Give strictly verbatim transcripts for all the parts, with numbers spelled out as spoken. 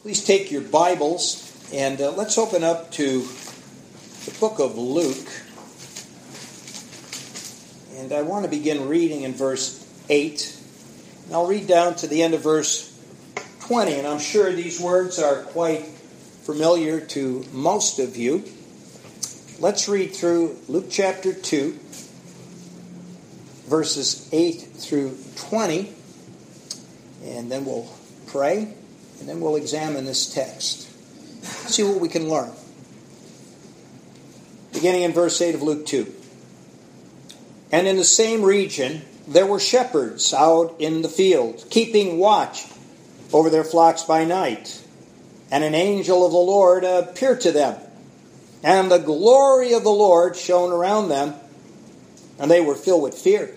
Please take your Bibles and uh, let's open up to the book of Luke. And I want to begin reading in verse eight. And I'll read down to the end of verse twenty. And I'm sure these words are quite familiar to most of you. Let's read through Luke chapter two, verses eight through twenty. And then we'll pray. And then we'll examine this text. See what we can learn. Beginning in verse eight of Luke two. And in the same region there were shepherds out in the field, keeping watch over their flocks by night. And an angel of the Lord appeared to them. And the glory of the Lord shone around them, and they were filled with fear.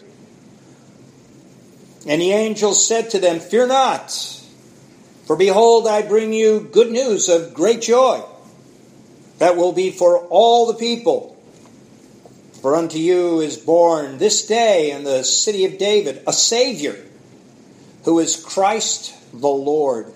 And the angel said to them, "Fear not. For behold, I bring you good news of great joy, that will be for all the people. For unto you is born this day in the city of David a Savior, who is Christ the Lord.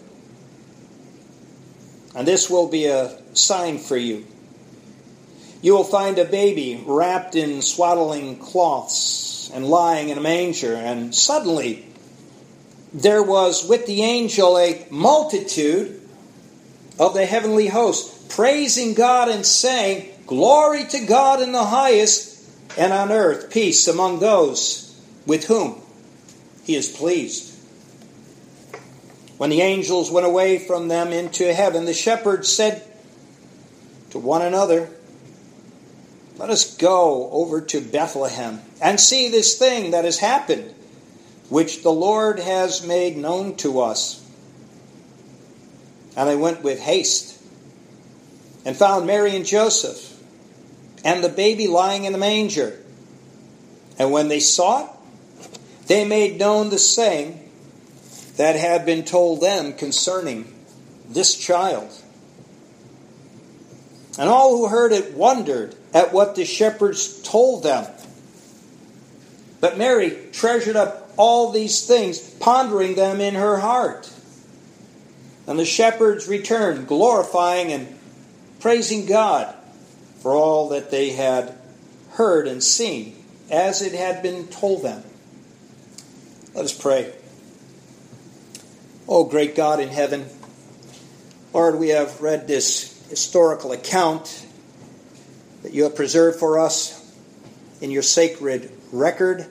And this will be a sign for you. You will find a baby wrapped in swaddling cloths and lying in a manger." And suddenly there was with the angel a multitude of the heavenly host, praising God and saying, "Glory to God in the highest, and on earth peace among those with whom he is pleased." When the angels went away from them into heaven, the shepherds said to one another, "Let us go over to Bethlehem and see this thing that has happened, which the Lord has made known to us." And they went with haste and found Mary and Joseph and the baby lying in the manger. And when they saw it, they made known the saying that had been told them concerning this child. And all who heard it wondered at what the shepherds told them. But Mary treasured up all these things, pondering them in her heart. And the shepherds returned, glorifying and praising God for all that they had heard and seen, as it had been told them. Let us pray. Oh, great God in heaven, Lord, we have read this historical account that you have preserved for us in your sacred record.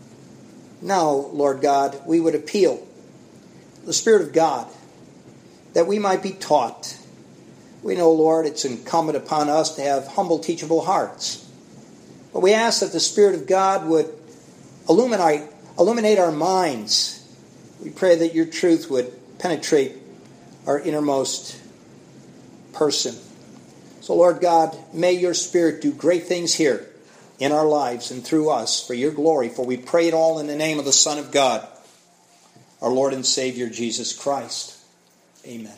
Now, Lord God, we would appeal to the Spirit of God that we might be taught. We know, Lord, it's incumbent upon us to have humble, teachable hearts. But we ask that the Spirit of God would illuminate, illuminate our minds. We pray that your truth would penetrate our innermost person. So, Lord God, may your Spirit do great things here in our lives and through us for your glory. For we pray it all in the name of the Son of God, our Lord and Savior, Jesus Christ. Amen.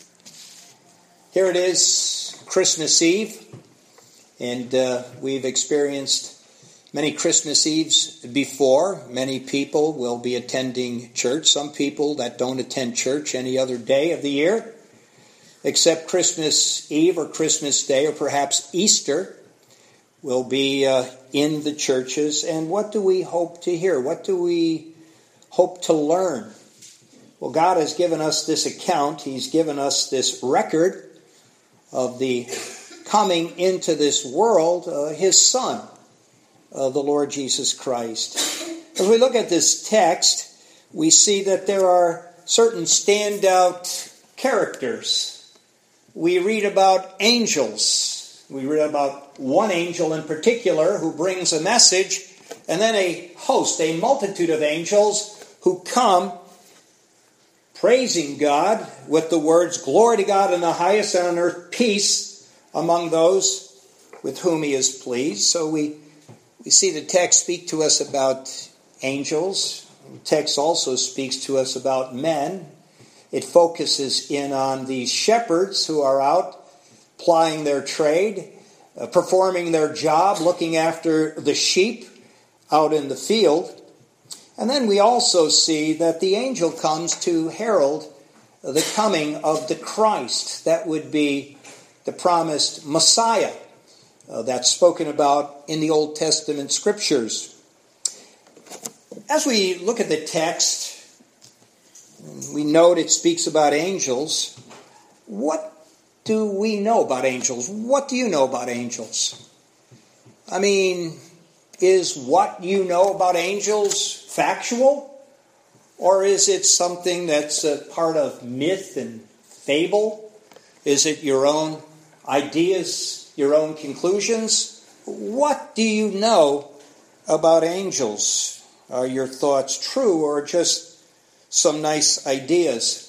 Here it is, Christmas Eve. And uh, we've experienced many Christmas Eves before. Many people will be attending church. Some people that don't attend church any other day of the year, except Christmas Eve or Christmas Day or perhaps Easter, will be uh, in the churches. And what do we hope to hear? What do we hope to learn? Well, God has given us this account. He's given us this record of the coming into this world, uh, his Son, uh, the Lord Jesus Christ. As we look at this text, we see that there are certain standout characters. We read about angels. We read about one angel in particular who brings a message, and then a host, a multitude of angels who come praising God with the words, "Glory to God in the highest, and on earth peace among those with whom he is pleased." So we, we see the text speak to us about angels. The text also speaks to us about men. It focuses in on these shepherds who are out plying their trade, uh, performing their job, looking after the sheep out in the field. And then we also see that the angel comes to herald the coming of the Christ. That would be the promised Messiah uh, that's spoken about in the Old Testament Scriptures. As we look at the text, we note it speaks about angels. What do we know about angels? What do you know about angels? I mean, is what you know about angels factual? Or is it something that's a part of myth and fable? Is it your own ideas, your own conclusions? What do you know about angels? Are your thoughts true or just some nice ideas?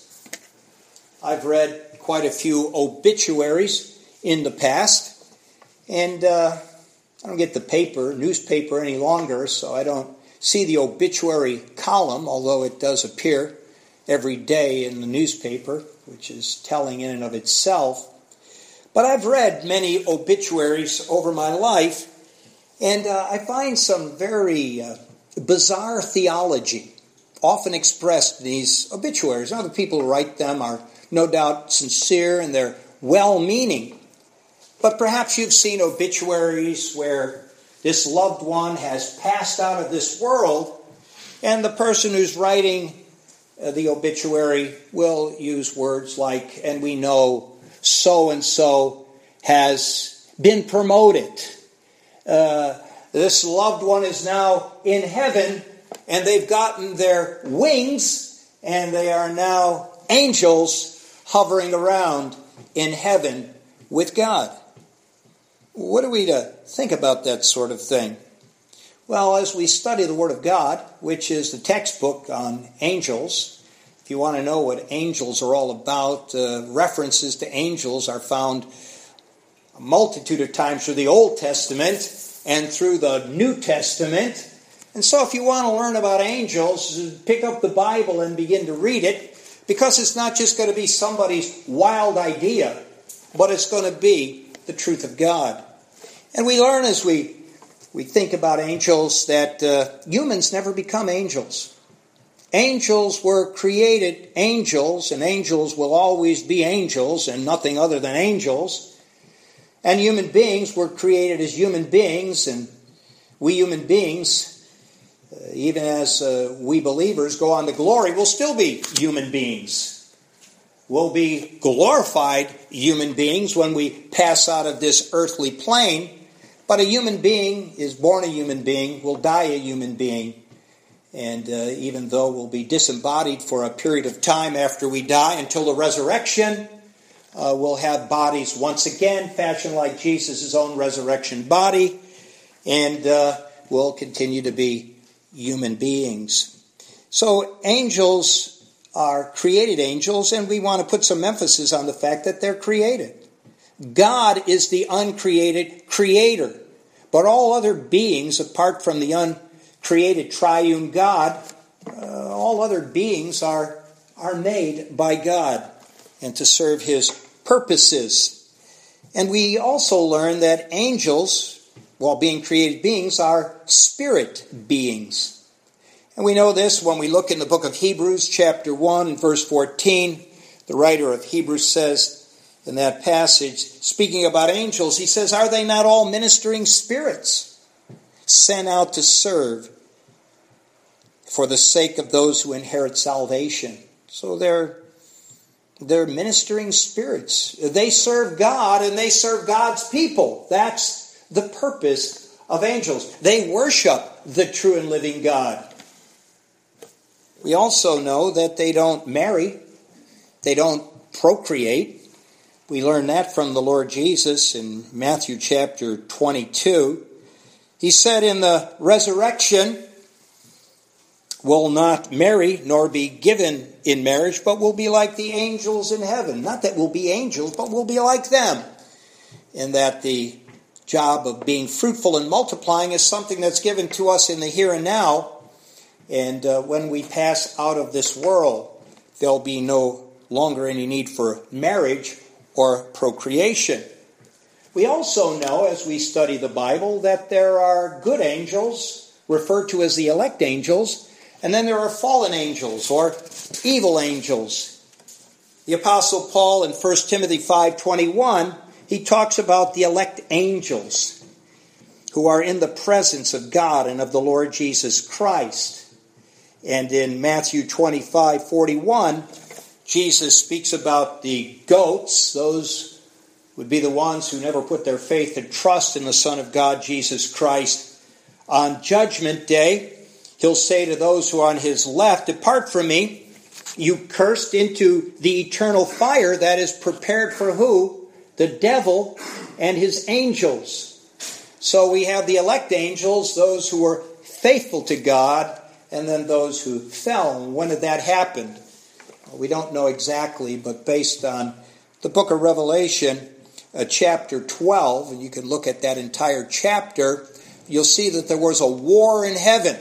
I've read quite a few obituaries in the past, and uh, I don't get the paper, newspaper any longer, so I don't see the obituary column, although it does appear every day in the newspaper, which is telling in and of itself. But I've read many obituaries over my life, and uh, I find some very uh, bizarre theology often expressed in these obituaries. Now, the people who write them are no doubt sincere and they're well-meaning. But perhaps you've seen obituaries where this loved one has passed out of this world, and the person who's writing uh, the obituary will use words like, and we know so-and-so has been promoted. Uh, this loved one is now in heaven, and they've gotten their wings, and they are now angels hovering around in heaven with God. What are we to think about that sort of thing? Well, as we study the Word of God, which is the textbook on angels, if you want to know what angels are all about, uh, references to angels are found a multitude of times through the Old Testament and through the New Testament. And so if you want to learn about angels, pick up the Bible and begin to read it, because it's not just going to be somebody's wild idea, but it's going to be the truth of God. And we learn as we, we think about angels that uh, humans never become angels. Angels were created angels, and angels will always be angels and nothing other than angels. And human beings were created as human beings, and we human beings, uh, even as uh, we believers go on to glory, will still be human beings. We'll be glorified human beings when we pass out of this earthly plane. But a human being is born a human being, will die a human being. And uh, even though we'll be disembodied for a period of time after we die until the resurrection, uh, we'll have bodies once again fashioned like Jesus' own resurrection body. And uh, we'll continue to be human beings. So angels are created angels, and we want to put some emphasis on the fact that they're created. God is the uncreated creator, but all other beings, apart from the uncreated triune God, uh, all other beings are, are made by God and to serve His purposes. And we also learn that angels, while being created beings, are spirit beings. And we know this when we look in the book of Hebrews, chapter one, and verse fourteen. The writer of Hebrews says in that passage, speaking about angels, he says, "Are they not all ministering spirits, sent out to serve for the sake of those who inherit salvation?" So they're, they're ministering spirits. They serve God, and they serve God's people. That's the purpose of angels. They worship the true and living God. We also know that they don't marry. They don't procreate. We learn that from the Lord Jesus in Matthew chapter twenty-two. He said in the resurrection, will not marry nor be given in marriage, but will be like the angels in heaven. Not that we'll be angels, but we'll be like them. In that the job of being fruitful and multiplying is something that's given to us in the here and now. And uh, when we pass out of this world, there'll be no longer any need for marriage or procreation. We also know, as we study the Bible, that there are good angels, referred to as the elect angels, and then there are fallen angels or evil angels. The Apostle Paul in First Timothy five twenty-one, he talks about the elect angels who are in the presence of God and of the Lord Jesus Christ. And in Matthew twenty-five forty-one, Jesus speaks about the goats. Those would be the ones who never put their faith and trust in the Son of God, Jesus Christ. On Judgment Day, he'll say to those who are on his left, "Depart from me, you cursed, into the eternal fire that is prepared for" who? The devil and his angels. So we have the elect angels, those who were faithful to God, and then those who fell. And when did that happen? We don't know exactly, but based on the book of Revelation, uh, chapter twelve, and you can look at that entire chapter, you'll see that there was a war in heaven,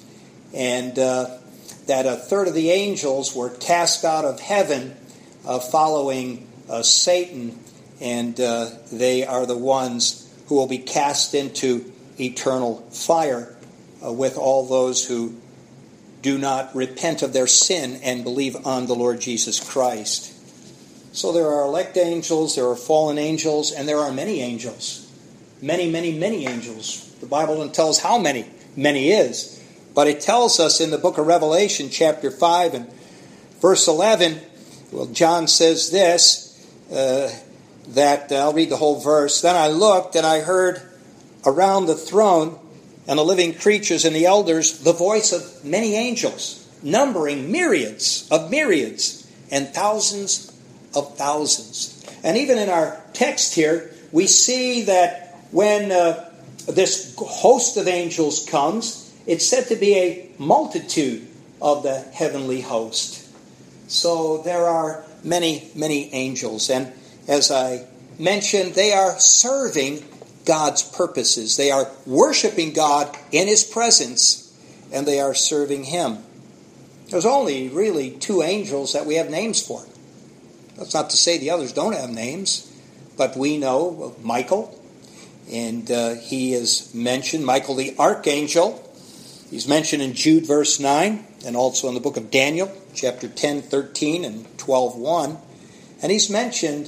and uh, that a third of the angels were cast out of heaven uh, following uh, Satan, and uh, they are the ones who will be cast into eternal fire uh, with all those who do not repent of their sin and believe on the Lord Jesus Christ. So there are elect angels, there are fallen angels, and there are many angels. Many, many, many angels. The Bible doesn't tell us how many many is. But it tells us in the book of Revelation, chapter five and verse eleven, well, John says this, uh, that, uh, I'll read the whole verse. "Then I looked, and I heard around the throne and the living creatures and the elders the voice of many angels, numbering myriads of myriads and thousands of thousands." And even in our text here, we see that when uh, this host of angels comes, it's said to be a multitude of the heavenly host. So there are many, many angels. And as I mentioned, they are serving God's purposes. They are worshiping God in His presence, and they are serving Him. There's only really two angels that we have names for. That's not to say the others don't have names, but we know of Michael, and uh, he is mentioned, Michael the archangel. He's mentioned in Jude verse nine, and also in the book of Daniel, chapter ten, thirteen, and twelve, one. And he's mentioned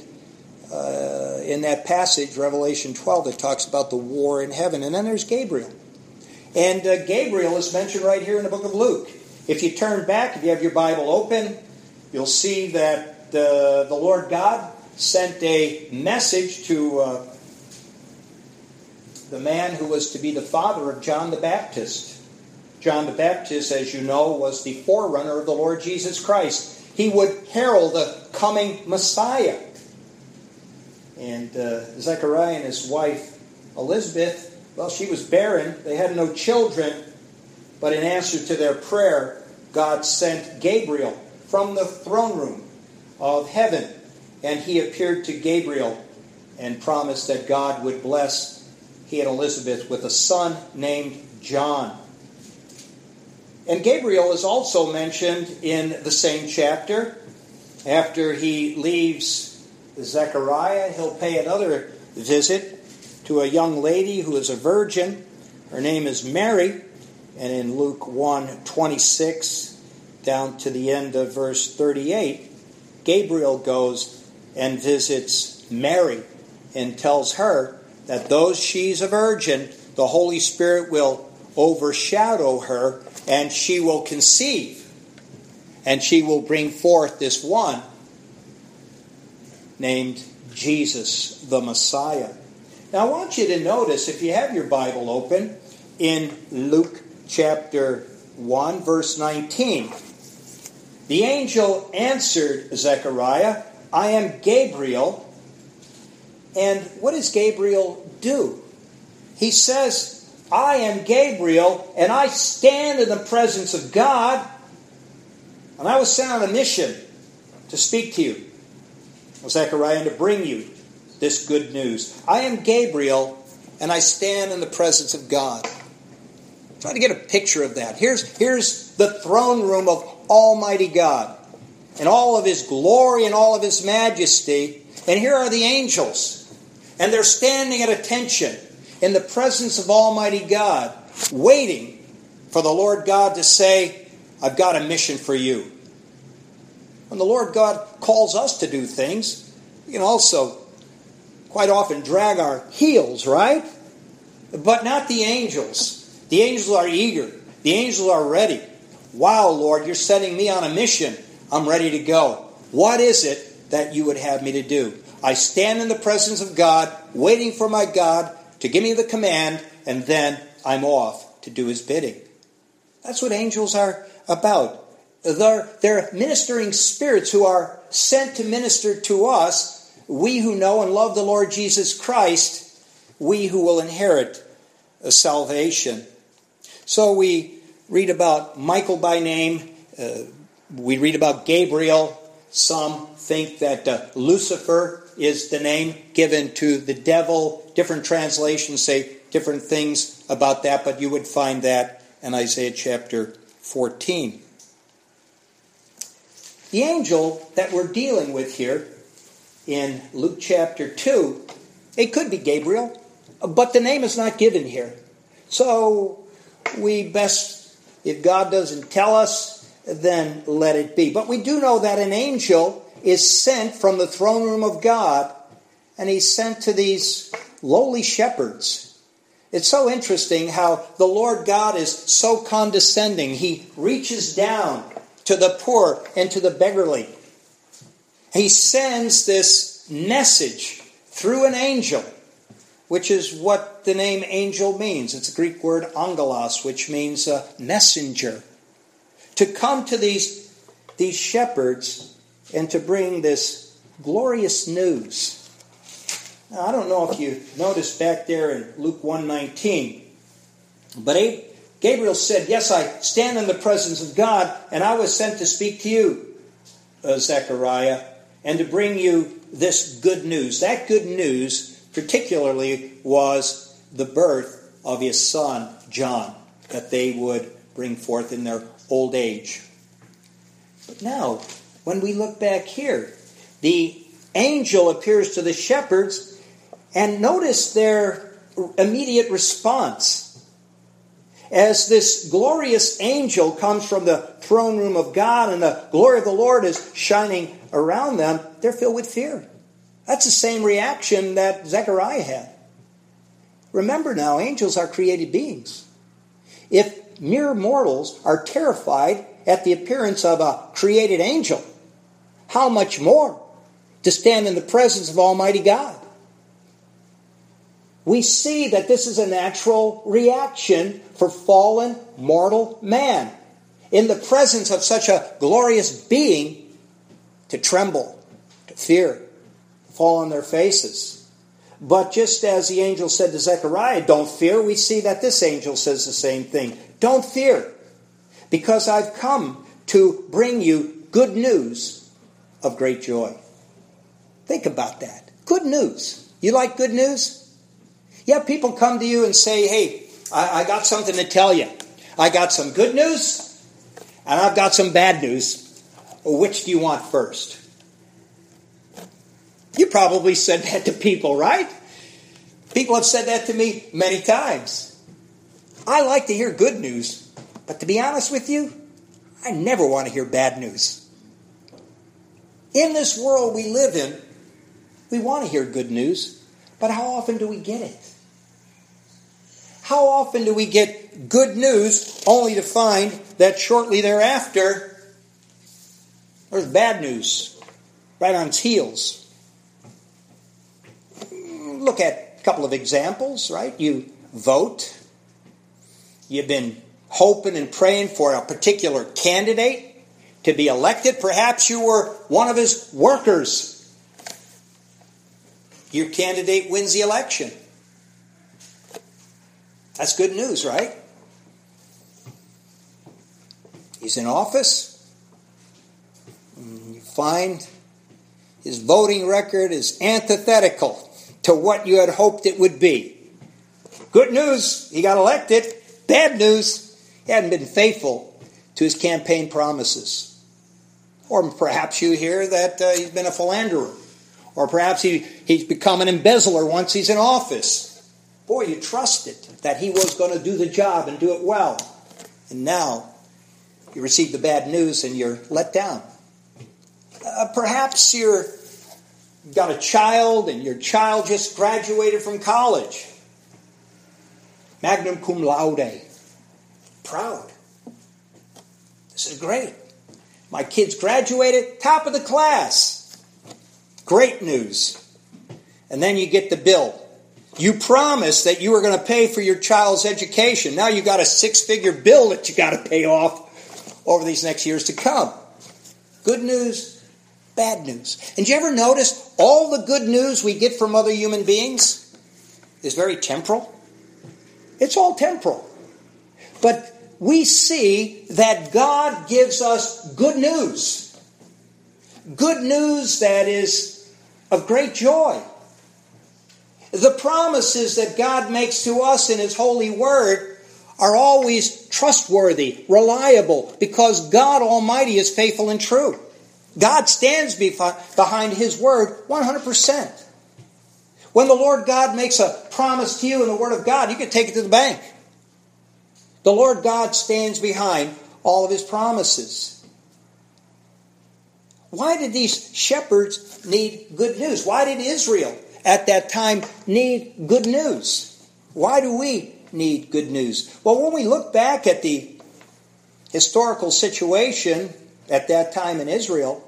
uh, in that passage, Revelation twelve, that talks about the war in heaven. And then there's Gabriel. And uh, Gabriel is mentioned right here in the book of Luke. If you turn back, if you have your Bible open, you'll see that uh, the Lord God sent a message to uh, the man who was to be the father of John the Baptist. John the Baptist, as you know, was the forerunner of the Lord Jesus Christ. He would herald the coming Messiah. And uh, Zechariah and his wife Elizabeth, well, she was barren. They had no children. But in answer to their prayer, God sent Gabriel from the throne room of heaven. And he appeared to Gabriel and promised that God would bless he and Elizabeth with a son named John. And Gabriel is also mentioned in the same chapter. After he leaves Zechariah, he'll pay another visit to a young lady who is a virgin. Her name is Mary. And in Luke one twenty-six, down to the end of verse thirty-eight, Gabriel goes and visits Mary and tells her that though she's a virgin, the Holy Spirit will overshadow her, and she will conceive, and she will bring forth this one named Jesus the Messiah. Now I want you to notice, if you have your Bible open, in Luke chapter one, verse nineteen, the angel answered Zechariah, "I am Gabriel." And what does Gabriel do? He says, "I am Gabriel, and I stand in the presence of God, and I was sent on a mission to speak to you, Zechariah, and to bring you this good news. I am Gabriel, and I stand in the presence of God." Try to get a picture of that. Here's, here's the throne room of Almighty God, and all of His glory and all of His majesty. And here are the angels, and they're standing at attention in the presence of Almighty God, waiting for the Lord God to say, "I've got a mission for you." When the Lord God calls us to do things, we can also quite often drag our heels, right? But not the angels. The angels are eager. The angels are ready. Wow, Lord, you're sending me on a mission. I'm ready to go. What is it that you would have me to do? I stand in the presence of God, waiting for my God to give me the command, and then I'm off to do his bidding. That's what angels are about. They're, they're ministering spirits who are sent to minister to us, we who know and love the Lord Jesus Christ, we who will inherit a salvation. So we read about Michael by name. Uh, we read about Gabriel. Some think that uh, Lucifer is the name given to the devil. Different translations say different things about that, but you would find that in Isaiah chapter fourteen. The angel that we're dealing with here in Luke chapter two, it could be Gabriel, but the name is not given here. So we best, if God doesn't tell us, then let it be. But we do know that an angel is sent from the throne room of God, and he's sent to these lowly shepherds. It's so interesting how the Lord God is so condescending. He reaches down to the poor and to the beggarly. He sends this message through an angel, which is what the name angel means. It's a Greek word angelos, which means a messenger. To come to these, these shepherds and to bring this glorious news. Now, I don't know if you noticed back there in Luke one nineteen, but Gabriel said, yes, I stand in the presence of God, and I was sent to speak to you, uh, Zechariah, and to bring you this good news. That good news particularly was the birth of his son, John, that they would bring forth in their old age. But now, when we look back here, the angel appears to the shepherds, and notice their immediate response. As this glorious angel comes from the throne room of God and the glory of the Lord is shining around them, they're filled with fear. That's the same reaction that Zechariah had. Remember now, angels are created beings. If mere mortals are terrified at the appearance of a created angel, how much more to stand in the presence of Almighty God? We see that this is a natural reaction for fallen mortal man. In the presence of such a glorious being, to tremble, to fear, to fall on their faces. But just as the angel said to Zechariah, don't fear, we see that this angel says the same thing. Don't fear, because I've come to bring you good news of great joy. Think about that. Good news. You like good news? Yeah, people come to you and say, hey, I, I got something to tell you. I got some good news, and I've got some bad news. Which do you want first? You probably said that to people, right? People have said that to me many times. I like to hear good news, but to be honest with you, I never want to hear bad news. In this world we live in, we want to hear good news, but how often do we get it? How often do we get good news only to find that shortly thereafter there's bad news right on its heels? Look at a couple of examples, right? You vote. You've been hoping and praying for a particular candidate to be elected. Perhaps you were one of his workers. Your candidate wins the election. That's good news, right? He's in office. You find his voting record is antithetical to what you had hoped it would be. Good news, he got elected. Bad news, he hadn't been faithful to his campaign promises. Or perhaps you hear that uh, he's been a philanderer. Or perhaps he, he's become an embezzler once he's in office. Boy, you trusted that he was going to do the job and do it well. And now you receive the bad news and you're let down. Uh, perhaps you're got a child and your child just graduated from college. Magna cum laude. Proud. This is great. My kid's graduated, top of the class. Great news. And then you get the bill. You promised that you were going to pay for your child's education. Now you got a six-figure bill that you got to pay off over these next years to come. Good news, bad news. And do you ever notice all the good news we get from other human beings is very temporal? It's all temporal. But we see that God gives us good news. Good news that is of great joy. The promises that God makes to us in His holy word are always trustworthy, reliable, because God Almighty is faithful and true. God stands behind His word one hundred percent. When the Lord God makes a promise to you in the Word of God, you can take it to the bank. The Lord God stands behind all of His promises. Why did these shepherds need good news? Why did Israel at that time need good news? Why do we need good news? Well, when we look back at the historical situation at that time in Israel,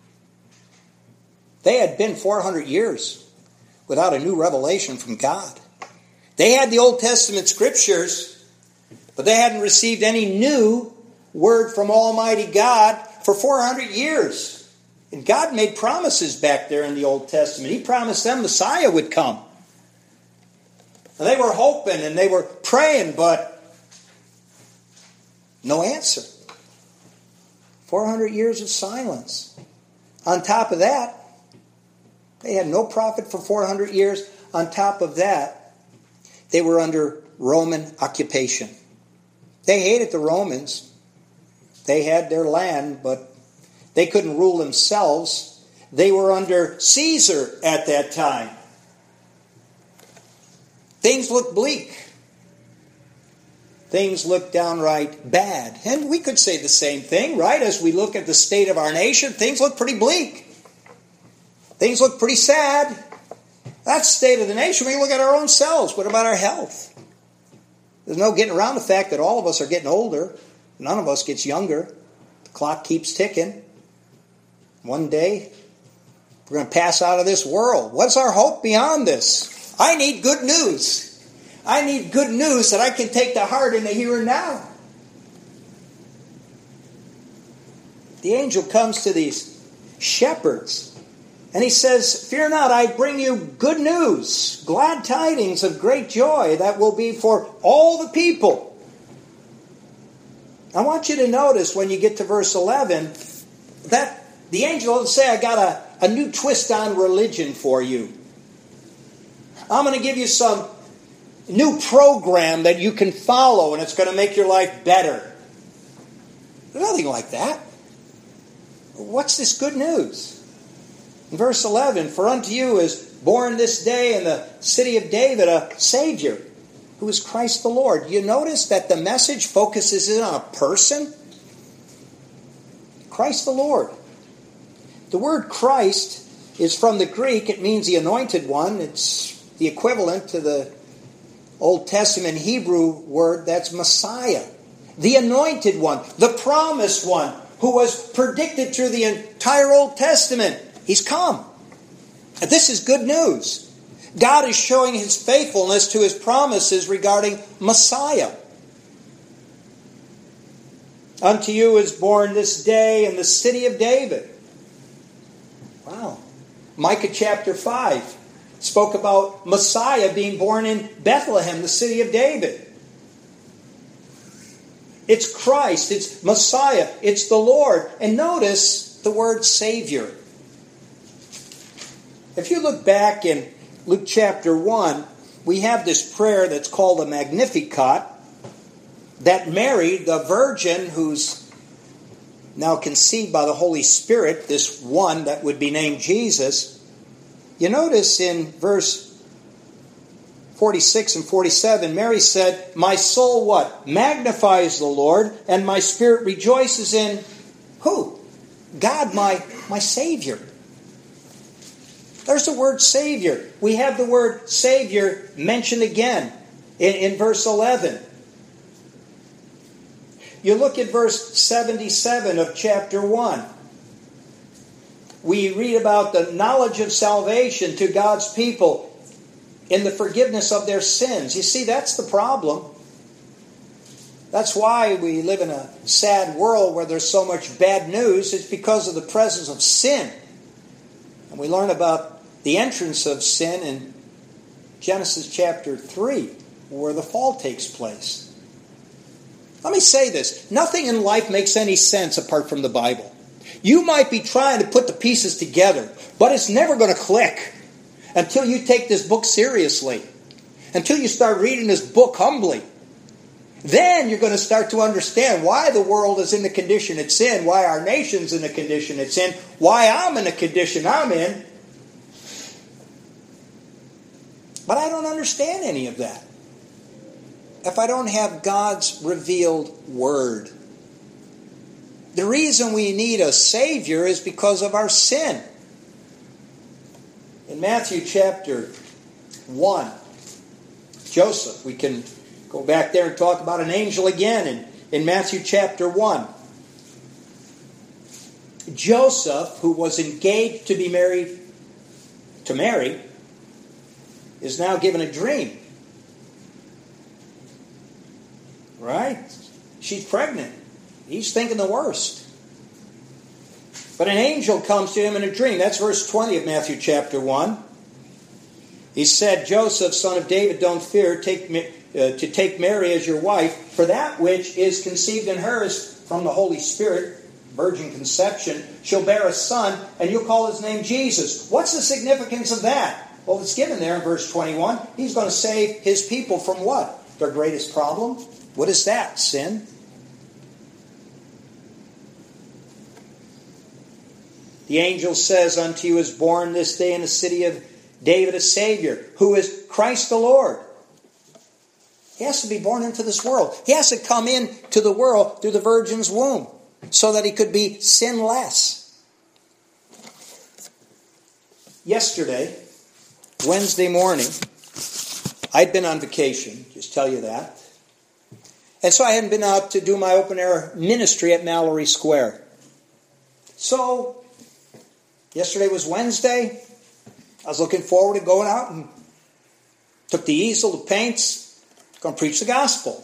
they had been four hundred years without a new revelation from God. They had the Old Testament scriptures, but they hadn't received any new word from Almighty God for four hundred years. And God made promises back there in the Old Testament. He promised them Messiah would come. And they were hoping and they were praying, but no answer. four hundred years of silence. On top of that, they had no prophet for four hundred years. On top of that, they were under Roman occupation. They hated the Romans. They had their land, but they couldn't rule themselves. They were under Caesar at that time. Things looked bleak. Things looked downright bad. And we could say the same thing, right? As we look at the state of our nation, things look pretty bleak. Things look pretty sad. That's the state of the nation. We look at our own selves. What about our health? There's no getting around the fact that all of us are getting older. None of us gets younger. The clock keeps ticking. One day, we're going to pass out of this world. What's our hope beyond this? I need good news. I need good news that I can take to heart in the here and now. The angel comes to these shepherds and he says, "Fear not, I bring you good news, glad tidings of great joy that will be for all the people." I want you to notice when you get to verse eleven that the angel doesn't say, "I got a, a new twist on religion for you. I'm going to give you some new program that you can follow and it's going to make your life better." There's nothing like that. What's this good news? In verse eleven, "For unto you is born this day in the city of David a Savior, who is Christ the Lord." You notice that the message focuses in on a person? Christ the Lord. The word Christ is from the Greek. It means the anointed one. It's the equivalent to the Old Testament Hebrew word that's Messiah. The anointed one, the promised one, who was predicted through the entire Old Testament. He's come. And this is good news. God is showing His faithfulness to His promises regarding Messiah. "Unto you is born this day in the city of David." Wow. Micah chapter five spoke about Messiah being born in Bethlehem, the city of David. It's Christ, it's Messiah, it's the Lord. And notice the word Savior. If you look back in Luke chapter one, we have this prayer that's called a Magnificat, that Mary, the virgin who's now conceived by the Holy Spirit, this one that would be named Jesus. You notice in verse forty-six and forty-seven, Mary said, "My soul," what? "Magnifies the Lord, and my spirit rejoices in" who? God my My Savior. There's the word Savior. We have the word Savior mentioned again in, in verse eleven. You look at verse seventy-seven of chapter one. We read about the knowledge of salvation to God's people in the forgiveness of their sins. You see, that's the problem. That's why we live in a sad world where there's so much bad news. It's because of the presence of sin. And we learn about the entrance of sin in Genesis chapter three, where the fall takes place. Let me say this. Nothing in life makes any sense apart from the Bible. You might be trying to put the pieces together, but it's never going to click until you take this book seriously, until you start reading this book humbly. Then you're going to start to understand why the world is in the condition it's in, why our nation's in the condition it's in, why I'm in the condition I'm in. But I don't understand any of that if I don't have God's revealed Word. The reason we need a Savior is because of our sin. In Matthew chapter one, Joseph, we can go back there and talk about an angel again in, in Matthew chapter one. Joseph, who was engaged to be married to Mary, is now given a dream. Right? She's pregnant. He's thinking the worst. But an angel comes to him in a dream. That's verse twenty of Matthew chapter one. He said, Joseph, son of David, don't fear take, uh, to take Mary as your wife, for that which is conceived in her is from the Holy Spirit, virgin conception. She'll bear a son, and you'll call his name Jesus. What's the significance of that? Well, it's given there in verse twenty-one. He's going to save his people from what? Their greatest problem? What is that? Sin. The angel says, unto you is born this day in the city of David a Savior, who is Christ the Lord. He has to be born into this world. He has to come into the world through the virgin's womb so that he could be sinless. Yesterday, Wednesday morning, I'd been on vacation, just tell you that. And so I hadn't been out to do my open air ministry at Mallory Square. So, yesterday was Wednesday. I was looking forward to going out and took the easel, the paints, going to preach the gospel.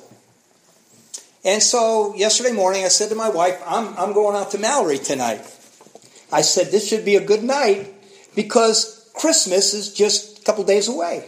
And so, yesterday morning, I said to my wife, I'm, I'm going out to Mallory tonight. I said, this should be a good night because Christmas is just a couple days away.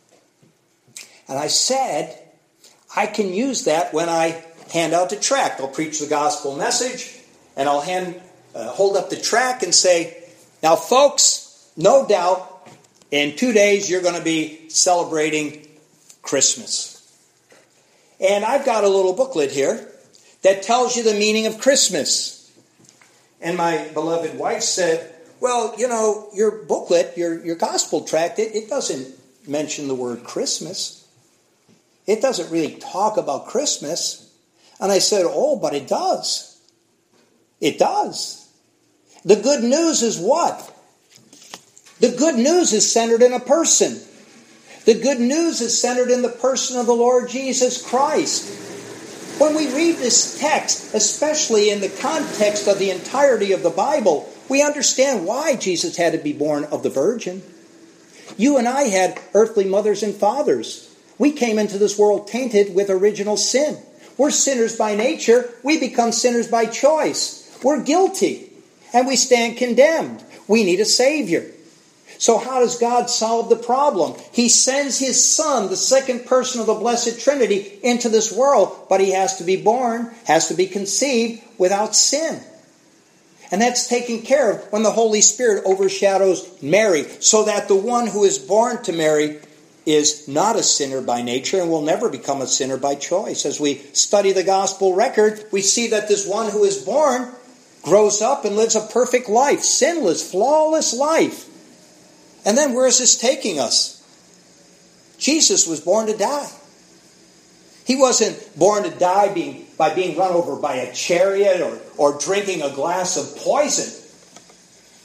And I said, I can use that when I hand out the tract. I'll preach the gospel message, and I'll hand, uh, hold up the tract and say, now folks, no doubt, in two days you're going to be celebrating Christmas. And I've got a little booklet here that tells you the meaning of Christmas. And my beloved wife said, well, you know, your booklet, your, your gospel tract, it, it doesn't mention the word Christmas. It doesn't really talk about Christmas. And I said, oh, but it does. It does. The good news is what? The good news is centered in a person. The good news is centered in the person of the Lord Jesus Christ. When we read this text, especially in the context of the entirety of the Bible, we understand why Jesus had to be born of the Virgin. You and I had earthly mothers and fathers. We came into this world tainted with original sin. We're sinners by nature. We become sinners by choice. We're guilty. And we stand condemned. We need a Savior. So how does God solve the problem? He sends His Son, the second person of the Blessed Trinity, into this world. But He has to be born, has to be conceived without sin. And that's taken care of when the Holy Spirit overshadows Mary, so that the one who is born to Mary is not a sinner by nature and will never become a sinner by choice. As we study the gospel record, we see that this one who is born grows up and lives a perfect life, sinless, flawless life. And then where is this taking us? Jesus was born to die. He wasn't born to die being, by being run over by a chariot or, or drinking a glass of poison.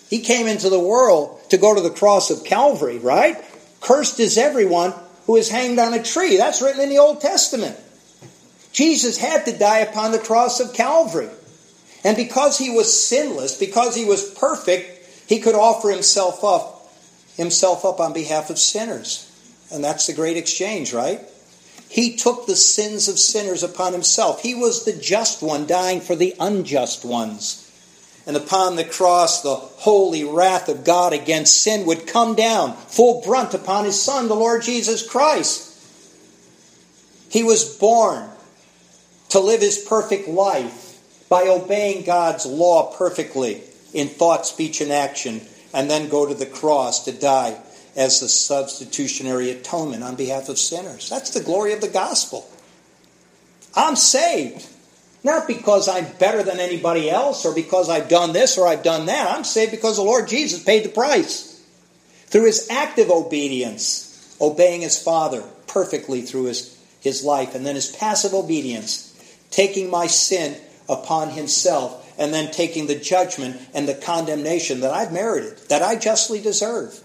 He came into the world to go to the cross of Calvary, right? Cursed is everyone who is hanged on a tree. That's written in the Old Testament. Jesus had to die upon the cross of Calvary. And because he was sinless, because he was perfect, he could offer himself up, himself up on behalf of sinners. And that's the great exchange, right? He took the sins of sinners upon himself. He was the just one, dying for the unjust ones. And upon the cross, the holy wrath of God against sin would come down, full brunt upon his Son, the Lord Jesus Christ. He was born to live his perfect life by obeying God's law perfectly in thought, speech, and action, and then go to the cross to die as the substitutionary atonement on behalf of sinners. That's the glory of the gospel. I'm saved. Not because I'm better than anybody else or because I've done this or I've done that. I'm saved because the Lord Jesus paid the price. Through his active obedience, obeying his Father perfectly through his, his life. And then his passive obedience, taking my sin upon himself and then taking the judgment and the condemnation that I've merited, that I justly deserve.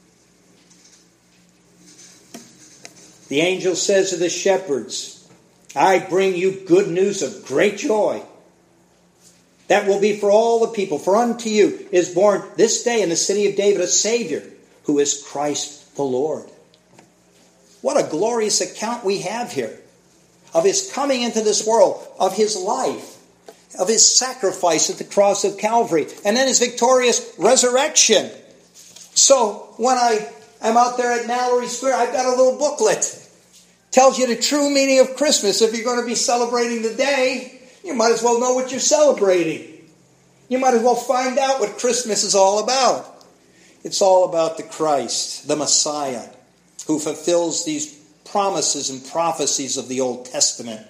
The angel says to the shepherds, I bring you good news of great joy. That will be for all the people. For unto you is born this day in the city of David a Savior, who is Christ the Lord. What a glorious account we have here of his coming into this world, of his life, of his sacrifice at the cross of Calvary, and then his victorious resurrection. So when I am out there at Mallory Square, I've got a little booklet. Tells you the true meaning of Christmas. If you're going to be celebrating the day, you might as well know what you're celebrating. You might as well find out what Christmas is all about. It's all about the Christ, the Messiah, who fulfills these promises and prophecies of the Old Testament.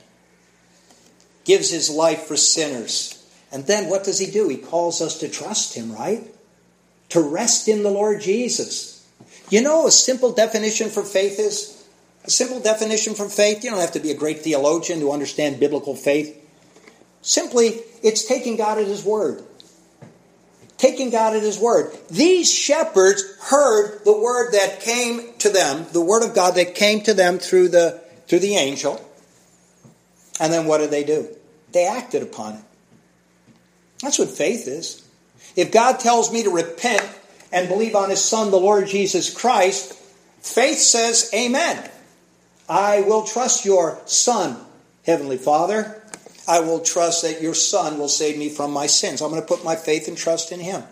Gives his life for sinners. And then what does he do? He calls us to trust him, right? To rest in the Lord Jesus. You know a simple definition for faith is? A simple definition for faith, you don't have to be a great theologian to understand biblical faith. Simply, it's taking God at his word. Taking God at his word. These shepherds heard the word that came to them, the word of God that came to them through the, through the angel. And then what did they do? They acted upon it. That's what faith is. If God tells me to repent and believe on his Son, the Lord Jesus Christ, faith says, amen. I will trust your Son, Heavenly Father. I will trust that your Son will save me from my sins. I'm going to put my faith and trust in him.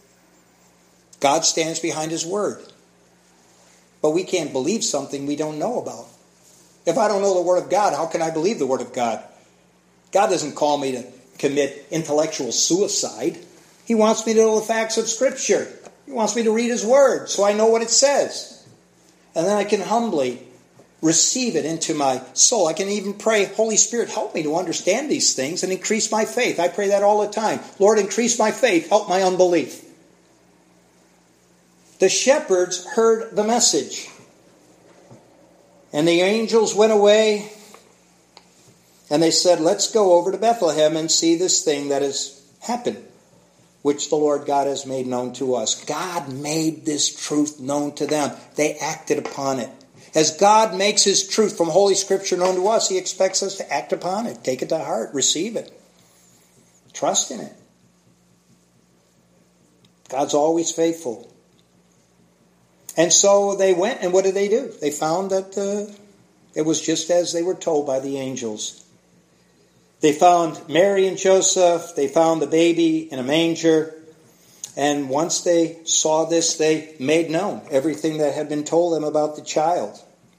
God stands behind his word. But we can't believe something we don't know about. If I don't know the word of God, how can I believe the word of God? God doesn't call me to commit intellectual suicide. He wants me to know the facts of Scripture. He wants me to read his word so I know what it says. And then I can humbly receive it into my soul. I can even pray, Holy Spirit, help me to understand these things and increase my faith. I pray that all the time. Lord, increase my faith. Help my unbelief. The shepherds heard the message. And the angels went away. And they said, let's go over to Bethlehem and see this thing that has happened, which the Lord God has made known to us. God made this truth known to them. They acted upon it. As God makes his truth from Holy Scripture known to us, he expects us to act upon it, take it to heart, receive it, trust in it. God's always faithful. And so they went, and what did they do? They found that uh, it was just as they were told by the angels. They found Mary and Joseph, they found the baby in a manger, and once they saw this, they made known everything that had been told them about the child.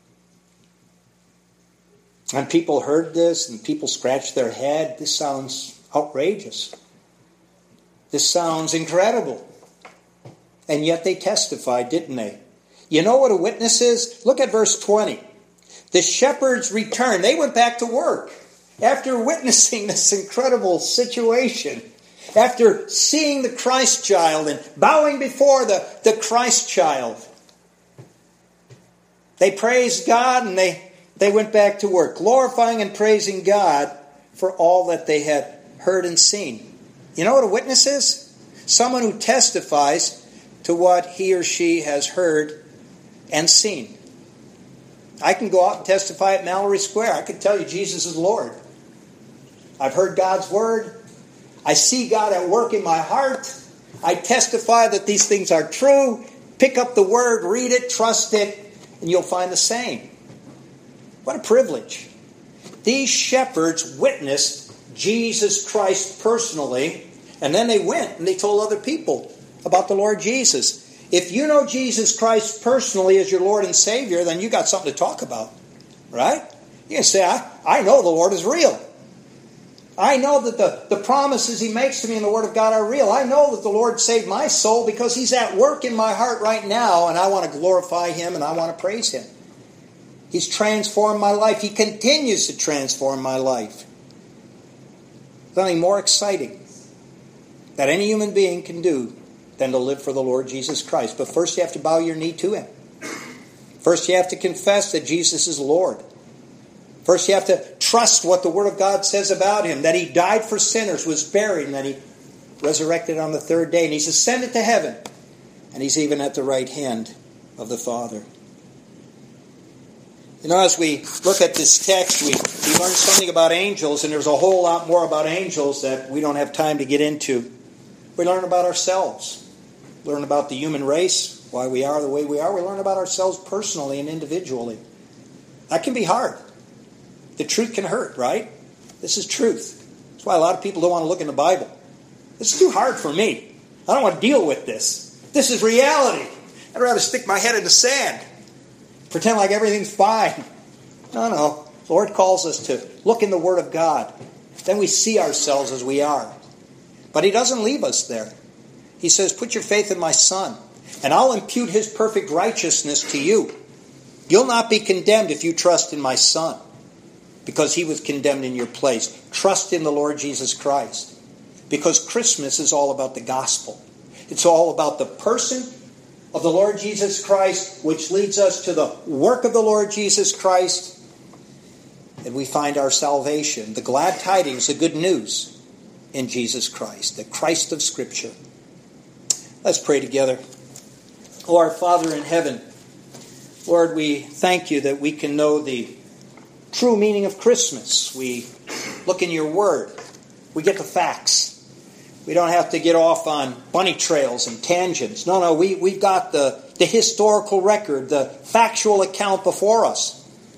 And people heard this, and people scratched their head. This sounds outrageous. This sounds incredible. And yet they testified, didn't they? You know what a witness is? Look at verse twenty. The shepherds returned. They went back to work after witnessing this incredible situation. After seeing the Christ child and bowing before the, the Christ child. They praised God and they, they went back to work, glorifying and praising God for all that they had heard and seen. You know what a witness is? Someone who testifies to what he or she has heard and seen. I can go out and testify at Mallory Square. I can tell you Jesus is Lord. I've heard God's word. I see God at work in my heart. I testify that these things are true. Pick up the word, read it, trust it, and you'll find the same. What a privilege. These shepherds witnessed Jesus Christ personally, and then they went and they told other people about the Lord Jesus. If you know Jesus Christ personally as your Lord and Savior, then you got something to talk about, right? You can say, I, I know the Lord is real. I know that the, the promises He makes to me in the Word of God are real. I know that the Lord saved my soul because He's at work in my heart right now, and I want to glorify Him and I want to praise Him. He's transformed my life. He continues to transform my life. Nothing more exciting that any human being can do than to live for the Lord Jesus Christ. But first you have to bow your knee to Him. First you have to confess that Jesus is Lord. First you have to trust what the Word of God says about Him, that He died for sinners, was buried, and that He resurrected on the third day, and He's ascended to heaven, and He's even at the right hand of the Father. You know, as we look at this text, we, we learn something about angels, and there's a whole lot more about angels that we don't have time to get into. We learn about ourselves. We learn about the human race, why we are the way we are. We learn about ourselves personally and individually. That can be hard. The truth can hurt, right? This is truth. That's why a lot of people don't want to look in the Bible. This is too hard for me. I don't want to deal with this. This is reality. I'd rather stick my head in the sand. Pretend like everything's fine. No, no. The Lord calls us to look in the Word of God. Then we see ourselves as we are. But He doesn't leave us there. He says, put your faith in my Son, and I'll impute His perfect righteousness to you. You'll not be condemned if you trust in my Son, because He was condemned in your place. Trust in the Lord Jesus Christ. Because Christmas is all about the gospel. It's all about the person of the Lord Jesus Christ, which leads us to the work of the Lord Jesus Christ. And we find our salvation, the glad tidings, the good news in Jesus Christ, the Christ of Scripture. Let's pray together. Oh, our Father in heaven, Lord, we thank You that we can know the true meaning of Christmas. We look in Your Word. We get the facts. We don't have to get off on bunny trails and tangents. No, no, we, we've got the, the historical record, the factual account before us.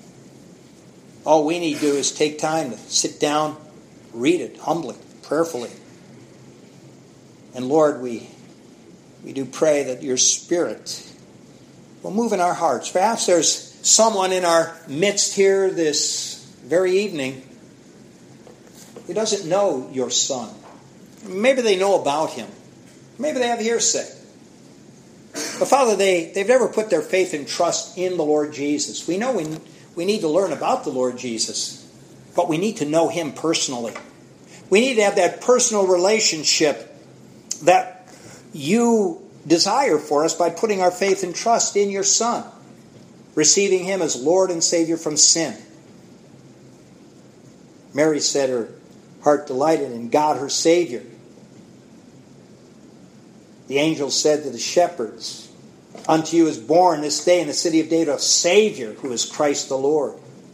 All we need to do is take time to sit down, read it humbly, prayerfully. And Lord, we, we do pray that Your Spirit will move in our hearts. Perhaps there's someone in our midst here this very evening who doesn't know Your Son. Maybe they know about Him. Maybe they have hearsay. But Father, they, they've never put their faith and trust in the Lord Jesus. We know we, we need to learn about the Lord Jesus, but we need to know Him personally. We need to have that personal relationship that You desire for us by putting our faith and trust in Your Son, receiving Him as Lord and Savior from sin. Mary said her heart delighted in God, her Savior. The angel said to the shepherds, unto you is born this day in the city of David a Savior, who is Christ the Lord.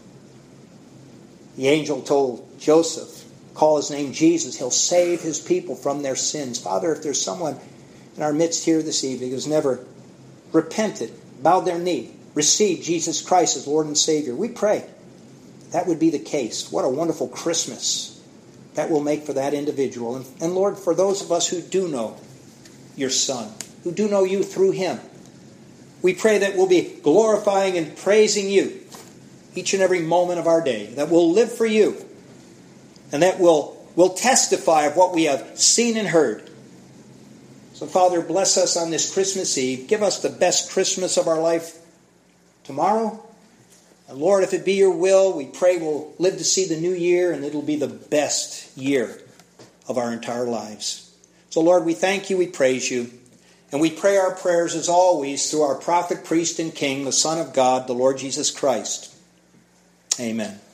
The angel told Joseph, call His name Jesus. He'll save His people from their sins. Father, if there's someone in our midst here this evening who's never repented, bowed their knee, received Jesus Christ as Lord and Savior, we pray that would be the case. What a wonderful Christmas that will make for that individual. And, and Lord, for those of us who do know Your Son, who do know You through Him, we pray that we'll be glorifying and praising You each and every moment of our day, that we'll live for You, and that we'll, we'll testify of what we have seen and heard. So, Father, bless us on this Christmas Eve. Give us the best Christmas of our life tomorrow. And Lord, if it be Your will, we pray we'll live to see the new year, and it'll be the best year of our entire lives. So, Lord, we thank You, we praise You, and we pray our prayers as always through our prophet, priest, and king, the Son of God, the Lord Jesus Christ. Amen.